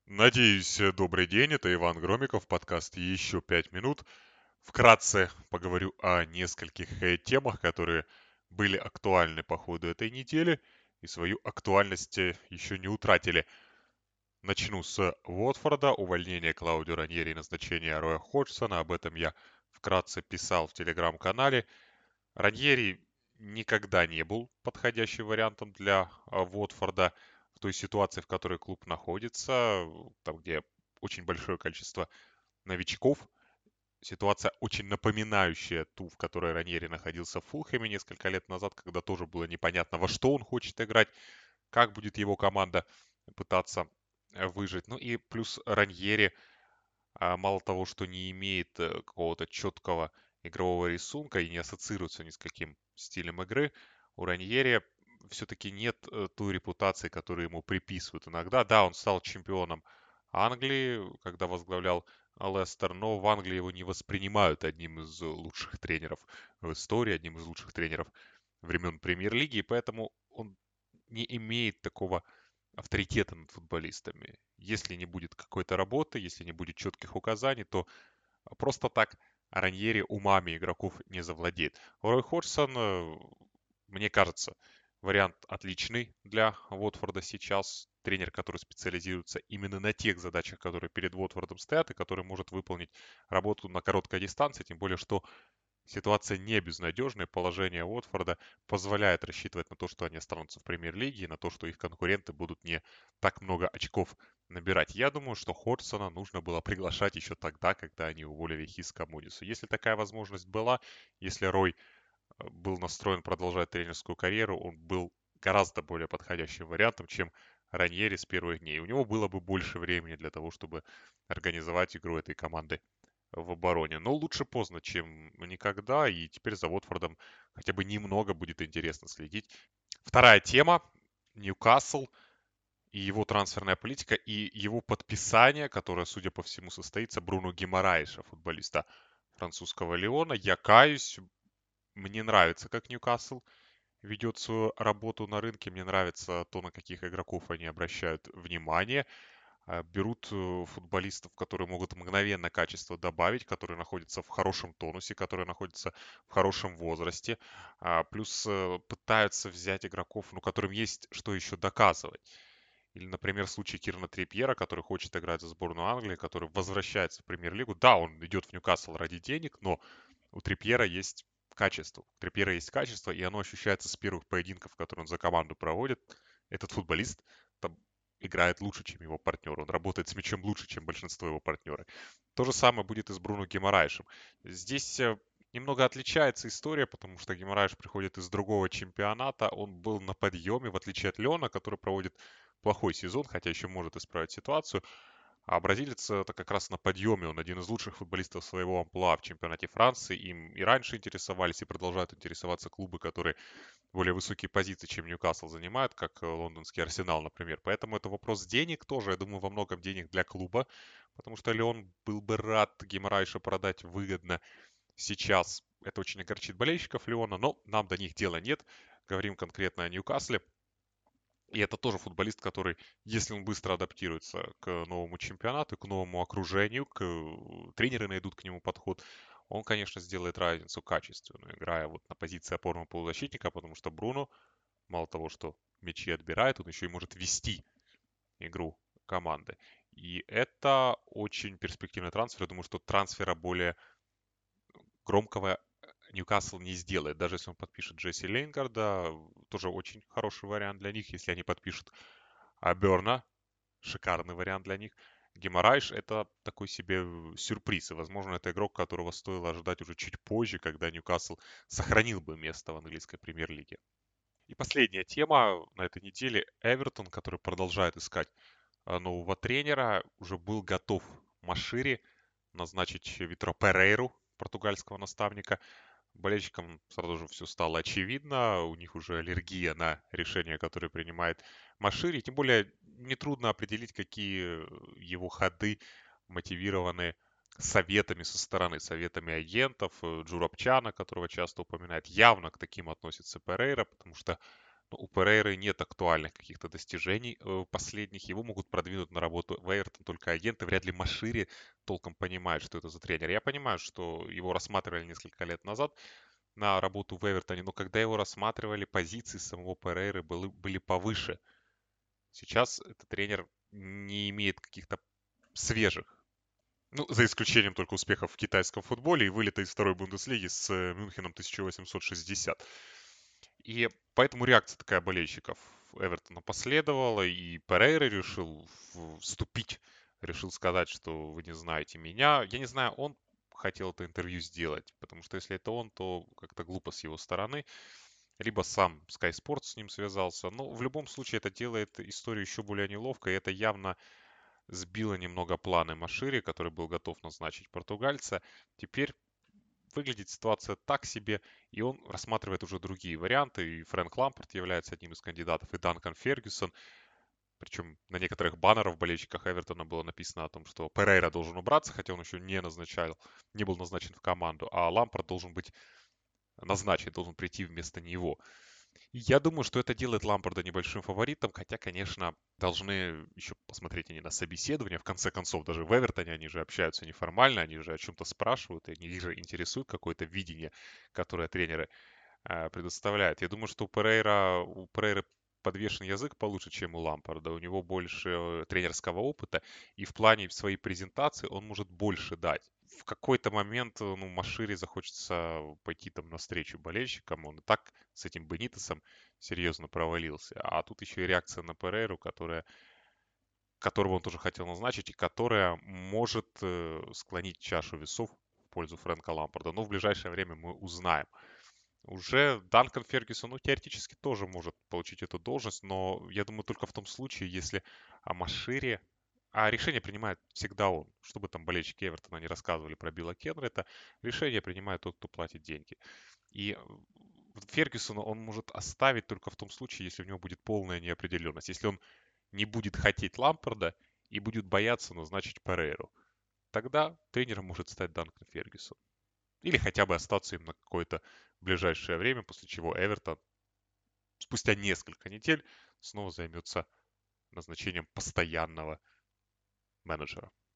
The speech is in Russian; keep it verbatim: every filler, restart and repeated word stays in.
Надеюсь, э, добрый день. Это Иван Громиков, подкаст «Еще пять минут». Вкратце поговорю о нескольких э, темах, которые были актуальны по ходу этой недели и свою актуальность э, еще не утратили. Начну с Уотфорда, увольнения Клаудио Раньери и назначения Роя Ходжсона. Об этом я вкратце писал в телеграм-канале. Раньери никогда не был подходящим вариантом для а, Уотфорда в той ситуации, в которой клуб находится, там, где очень большое количество новичков. Ситуация очень напоминающая ту, в которой Раньери находился в Фулхэме несколько лет назад, когда тоже было непонятно, во что он хочет играть, как будет его команда пытаться э, выжить. Ну и плюс Раньери а, мало того, что не имеет э, какого-то четкого игрового рисунка и не ассоциируется ни с каким стилем игры, у Раньери все-таки нет э, той репутации, которую ему приписывают иногда. Да, он стал чемпионом Англии, когда возглавлял Лестер, но в Англии его не воспринимают одним из лучших тренеров в истории, одним из лучших тренеров времен Премьер-лиги, и поэтому он не имеет такого авторитета над футболистами. Если не будет какой-то работы, если не будет четких указаний, то просто так Раньери умами игроков не завладеет. Рой Ходжсон, э, мне кажется, вариант отличный для Уотфорда сейчас. Тренер, который специализируется именно на тех задачах, которые перед Уотфордом стоят, и который может выполнить работу на короткой дистанции, тем более, что ситуация не безнадежная, положение Уотфорда позволяет рассчитывать на то, что они останутся в премьер-лиге, и на то, что их конкуренты будут не так много очков набирать. Я думаю, что Ходжсона нужно было приглашать еще тогда, когда они уволили Хиска Мудису. Если такая возможность была, если Рой э, был настроен продолжать тренерскую карьеру, он был гораздо более подходящим вариантом, чем Раньери с первых дней. У него было бы больше времени для того, чтобы организовать игру этой команды в обороне. Но лучше поздно, чем никогда. И теперь за Уотфордом хотя бы немного будет интересно следить. Вторая тема. Ньюкасл и его трансферная политика, и его подписание, которое, судя по всему, состоится Бруно Гимараиша, футболиста французского Лиона. Я каюсь, мне нравится, как Ньюкасл ведет свою работу на рынке. Мне нравится то, на каких игроков они обращают внимание. А, Берут э, футболистов, которые могут мгновенно качество добавить, которые находятся в хорошем тонусе, которые находятся в хорошем возрасте. А, Плюс э, пытаются взять игроков, ну, которым есть что еще доказывать. Или, например, случай Кирна Трипьера, который хочет играть за сборную Англии, который возвращается в премьер-лигу. Да, он идет в Ньюкасл ради денег, но у Трипьера есть качество. У Трипьера есть качество, и оно ощущается с первых поединков, которые он за команду проводит. Этот футболист там играет лучше, чем его партнер. Он работает с мячом лучше, чем большинство его партнеров. То же самое будет и с Бруно Гимараишем. Здесь э, немного отличается история, потому что Гимараиш приходит из другого чемпионата. Он был на подъеме, в отличие от Леона, который проводит плохой сезон, хотя еще может исправить ситуацию. А бразилец это как раз на подъеме. Он один из лучших футболистов своего амплуа в чемпионате Франции. Им и раньше интересовались, и продолжают интересоваться клубы, которые более высокие позиции, чем Ньюкасл занимают, как э, лондонский Арсенал, например. Поэтому это вопрос денег тоже. Я думаю, во многом денег для клуба, потому что Леон был бы рад Гимарайша продать выгодно сейчас. Это очень огорчит болельщиков Леона, но нам до них дела нет. Говорим конкретно о Ньюкасле. И это тоже футболист, который, если он быстро адаптируется к новому чемпионату, к новому окружению, к... тренеры найдут к нему подход, он, конечно, сделает разницу качественную, играя вот на позиции опорного полузащитника, потому что Бруно, мало того, что мячи отбирает, он еще и может вести игру команды. И это очень перспективный трансфер. Я думаю, что трансфера более громкого Ньюкасл не сделает. Даже если он подпишет Джесси Лейнгарда, тоже очень хороший вариант для них. Если они подпишут а Берна, шикарный вариант для них. Геморрайш — это такой себе э, сюрприз. И, возможно, это игрок, которого стоило ожидать уже чуть позже, когда Ньюкасл сохранил бы место в английской премьер-лиге. И последняя тема на этой неделе. Эвертон, который продолжает искать а, нового тренера, уже был готов Машири назначить Витро Перейру, португальского наставника. Болельщикам сразу же все стало очевидно, у них уже аллергия на решения, которые принимает Машири. Тем более нетрудно определить, какие его ходы мотивированы советами со стороны, советами агентов, э, Джурабчана, которого часто упоминает. Явно к таким относится Перейра, потому что Но у Перейры нет актуальных каких-то достижений э, последних. Его могут продвинуть на работу в Эвертон только агенты. Вряд ли Машири толком понимает, что это за тренер. Я понимаю, что его рассматривали несколько лет назад на работу в Эвертоне, но когда его рассматривали, позиции самого Перейры были, были повыше. Сейчас этот тренер не имеет каких-то свежих, ну, за исключением только успехов в китайском футболе и вылета из второй Бундеслиги с э, Мюнхеном тысяча восемьсот шестьдесят. И поэтому реакция такая болельщиков Эвертона последовала, и Перейра решил в- вступить, решил сказать, что вы не знаете меня. Я не знаю, он хотел это интервью сделать, потому что если это он, то как-то глупо с его стороны. Либо сам Sky Sports с ним связался. Но в любом случае это делает историю еще более неловкой. И это явно сбило немного планы Машири, который был готов назначить португальца. Теперь выглядит ситуация так себе, и он рассматривает уже другие варианты. И Фрэнк Лампард является одним из кандидатов, и Данкан Фергюсон. Причем на некоторых баннерах болельщиках Эвертона было написано о том, что Перейра должен убраться, хотя он еще не назначал, не был назначен в команду, а Лампард должен быть назначен, должен прийти вместо него. И я думаю, что это делает Лампарда небольшим фаворитом, хотя, конечно, должны еще посмотреть они на собеседование. В конце концов, даже в Эвертоне они же общаются неформально, они же о чем-то спрашивают, и они же интересуют какое-то видение, которое тренеры э, предоставляют. Я думаю, что у Перейра, у Перейры подвешен язык получше, чем у Лампарда. У него больше э, тренерского опыта, и в плане своей презентации он может больше дать. В какой-то момент, э, ну, Машире захочется пойти там навстречу болельщикам. Он и так с этим Бенитесом серьезно провалился. А тут еще и реакция на Перейру, которая, которого он тоже хотел назначить, и которая может э, склонить чашу весов в пользу Фрэнка Лампарда. Но в ближайшее время мы узнаем. Уже Данкан Фергюсон, ну, теоретически тоже может получить эту должность, но я думаю, только в том случае, если о Машире, а решение принимает всегда он. Что бы там болельщики Эвертона не рассказывали про Билла Кенрета, решение принимает тот, кто платит деньги. И э, Фергюсона он может оставить только в том случае, если у него будет полная неопределенность. Если он не будет хотеть Лампарда и будет бояться назначить Перейру. Тогда тренером может стать Данкан Фергюсон. Или хотя бы остаться им на какое-то ближайшее время, после чего Эвертон спустя несколько недель снова займется назначением постоянного менеджера.